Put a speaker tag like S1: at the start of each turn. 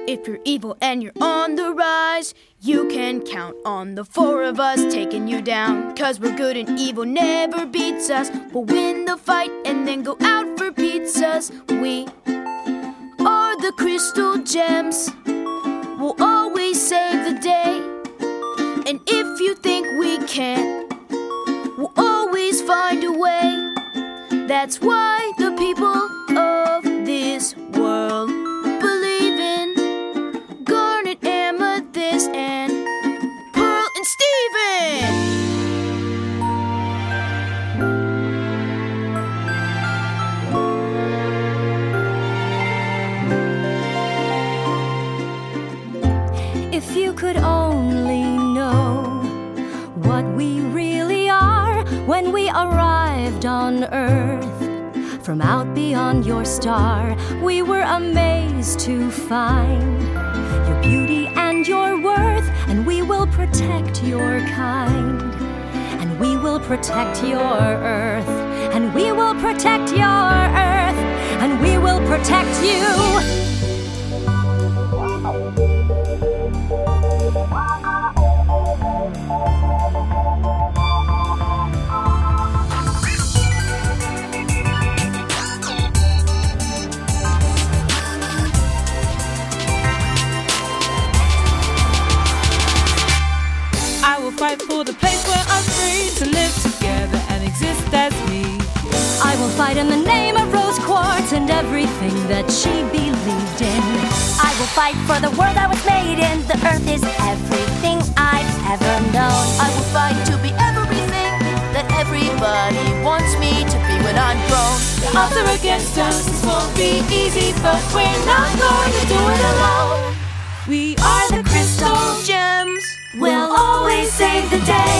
S1: If you're evil and you're on the rise, you can count on the four of us taking you down. 'Cause we're good and evil never beats us. We'll win the fight and then go out for pizzas. We are the Crystal Gems. We'll always save the day. And if you think we can't, we'll always find a way. That's why the people of this world believe in Garnet, Amethyst, and Pearl and Steven.
S2: If you could only know what we really are when we arrived on Earth. From out beyond your star, we were amazed to find your beauty and your worth, and we will protect your kind. And we will protect your Earth, and we will protect your Earth, and we will protect you.
S3: Fight for the place where I'm free to live together and exist as we.
S2: I will fight in the name of Rose Quartz and everything that she believed in.
S4: I will fight for the world I was made in. The earth is everything I've ever known.
S5: I will fight to be everything that everybody wants me to be when I'm grown.
S3: The odds are against us, this won't be easy, but we're not going to do it alone. We are the Crystal Gems.
S2: We'll always save the day.